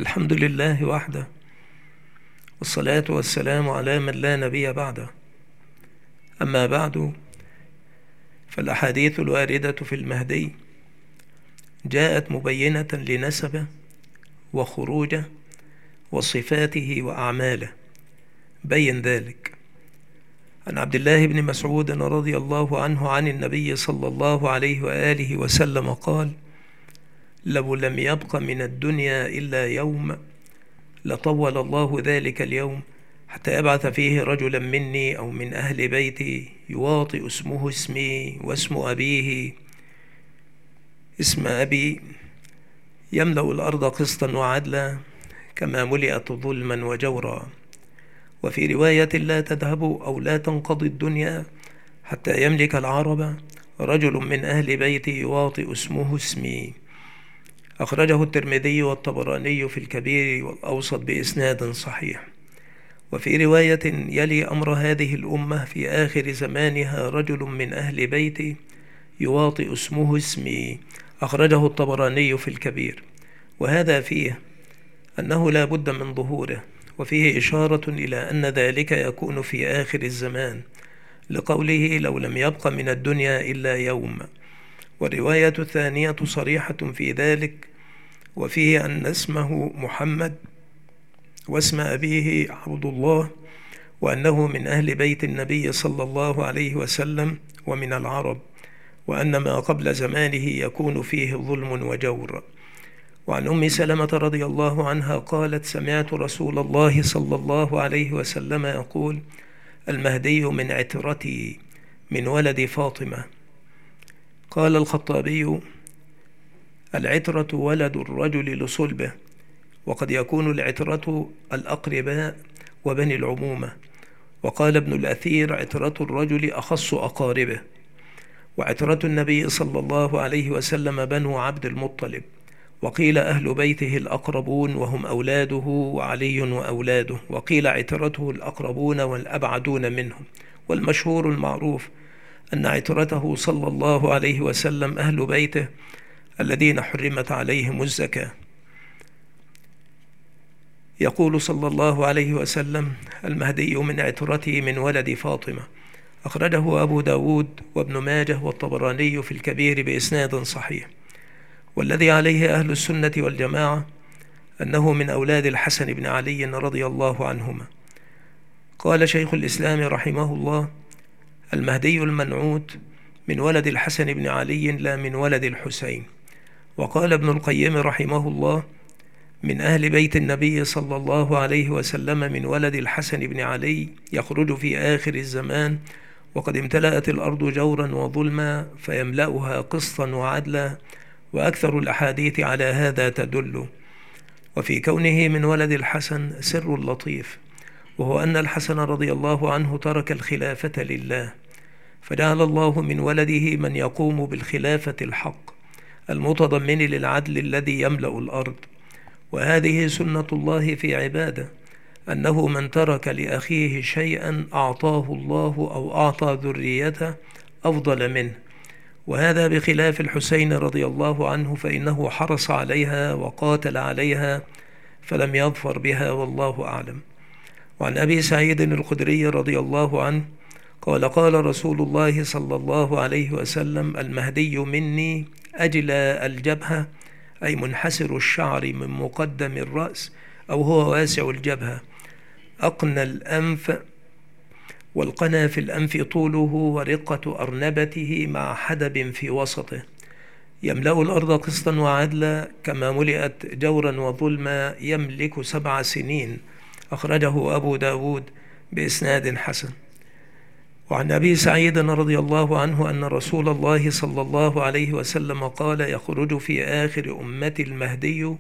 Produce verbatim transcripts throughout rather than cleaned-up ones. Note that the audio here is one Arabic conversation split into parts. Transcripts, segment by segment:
الحمد لله وحده، والصلاة والسلام على من لا نبي بعده. أما بعد، فالأحاديث الواردة في المهدي جاءت مبينة لنسبه وخروجه وصفاته وأعماله. بين ذلك عن عبد الله بن مسعود رضي الله عنه عن النبي صلى الله عليه وآله وسلم قال: لو لم يبق من الدنيا إلا يوم لطول الله ذلك اليوم حتى يبعث فيه رجلا مني أو من أهل بيتي يواطئ اسمه اسمي واسم أبيه اسم أبي، يملأ الأرض قسطا وعدلا كما ملئت ظلما وجورا. وفي رواية: لا تذهب أو لا تنقضي الدنيا حتى يملك العرب رجل من أهل بيتي يواطئ اسمه اسمي. أخرجه الترمذي والطبراني في الكبير والأوسط بإسناد صحيح. وفي رواية: يلي أمر هذه الأمة في آخر زمانها رجل من أهل بيتي يواطئ اسمه اسمي. أخرجه الطبراني في الكبير. وهذا فيه أنه لا بد من ظهوره، وفيه إشارة إلى أن ذلك يكون في آخر الزمان، لقوله: لو لم يبق من الدنيا إلا يوم. والرواية الثانية صريحة في ذلك، وفيه أن اسمه محمد واسم أبيه عبد الله، وأنه من أهل بيت النبي صلى الله عليه وسلم ومن العرب، وأن ما قبل زمانه يكون فيه ظلم وجور. وعن أم سلمة رضي الله عنها قالت: سمعت رسول الله صلى الله عليه وسلم يقول: المهدي من عترتي من ولد فاطمة. قال الخطابي: العترة ولد الرجل لصلبه، وقد يكون العترة الأقرباء وبني العمومة. وقال ابن الأثير: عترة الرجل أخص أقاربه. وعترة النبي صلى الله عليه وسلم بنو عبد المطلب، وقيل أهل بيته الأقربون وهم أولاده وعلي وأولاده، وقيل عترته الأقربون والأبعدون منهم. والمشهور المعروف أن عترته صلى الله عليه وسلم أهل بيته الذين حرمت عليهم الزكاة. يقول صلى الله عليه وسلم: المهدي من عترتي من ولد فاطمة. أخرجه أبو داود وابن ماجه والطبراني في الكبير بإسناد صحيح. والذي عليه أهل السنة والجماعة أنه من أولاد الحسن بن علي رضي الله عنهما. قال شيخ الإسلام رحمه الله: المهدي المنعوت من ولد الحسن بن علي لا من ولد الحسين. وقال ابن القيم رحمه الله: من أهل بيت النبي صلى الله عليه وسلم من ولد الحسن بن علي، يخرج في آخر الزمان وقد امتلأت الأرض جورا وظلما فيملأها قسطا وعدلا. وأكثر الأحاديث على هذا تدل. وفي كونه من ولد الحسن سر لطيف، وهو أن الحسن رضي الله عنه ترك الخلافة لله، فجعل الله من ولده من يقوم بالخلافة الحق المتضمن للعدل الذي يملأ الأرض. وهذه سنة الله في عباده، أنه من ترك لأخيه شيئا أعطاه الله أو أعطى ذريته أفضل منه. وهذا بخلاف الحسين رضي الله عنه، فإنه حرص عليها وقاتل عليها فلم يظفر بها، والله أعلم. وعن أبي سعيد الخدري رضي الله عنه قال: قال رسول الله صلى الله عليه وسلم: المهدي مني أجلى الجبهة، أي منحسر الشعر من مقدم الرأس، أو هو واسع الجبهة، أقنى الأنف، والقنا في الأنف طوله ورقة أرنبته مع حدب في وسطه، يملأ الأرض قسطا وعدلا كما ملئت جورا وظلما، يملك سبع سنين. أخرجه أبو داود بإسناد حسن. وعن أبي سعيد رضي الله عنه أن رسول الله صلى الله عليه وسلم قال: يخرج في آخر أمة المهدي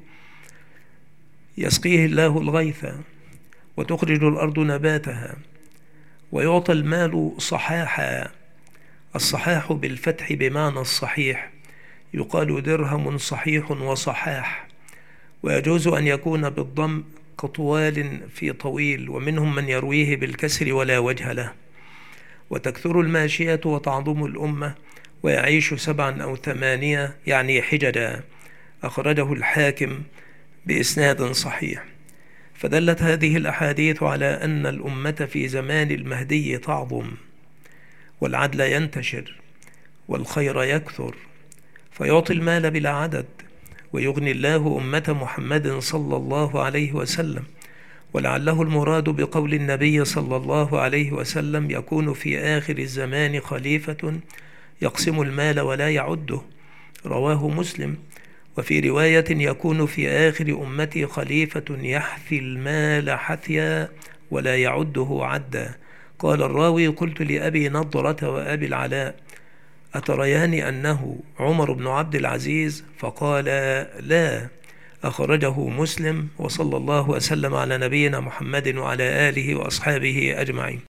يسقيه الله الغيث وتخرج الأرض نباتها ويعطى المال صحاحا. الصحاح بالفتح بمعنى الصحيح، يقال درهم صحيح وصحاح، ويجوز أن يكون بالضم كطوال في طويل، ومنهم من يرويه بالكسر ولا وجه له. وتكثر الماشية وتعظم الأمة، ويعيش سبعا أو ثمانية يعني حججا. أخرجه الحاكم بإسناد صحيح. فدلت هذه الأحاديث على أن الأمة في زمان المهدي تعظم، والعدل ينتشر، والخير يكثر، فيعطي المال بلا عدد، ويغني الله أمة محمد صلى الله عليه وسلم. ولعله المراد بقول النبي صلى الله عليه وسلم: يكون في آخر الزمان خليفة يقسم المال ولا يعده، رواه مسلم. وفي رواية: يكون في آخر أمتي خليفة يحثي المال حثيا ولا يعده عدا. قال الراوي: قلت لأبي نضرة وأبي العلاء: أتريان أنه عمر بن عبد العزيز؟ فقال: لا. أخرجه مسلم. وصلى الله وسلم على نبينا محمد وعلى آله وأصحابه أجمعين.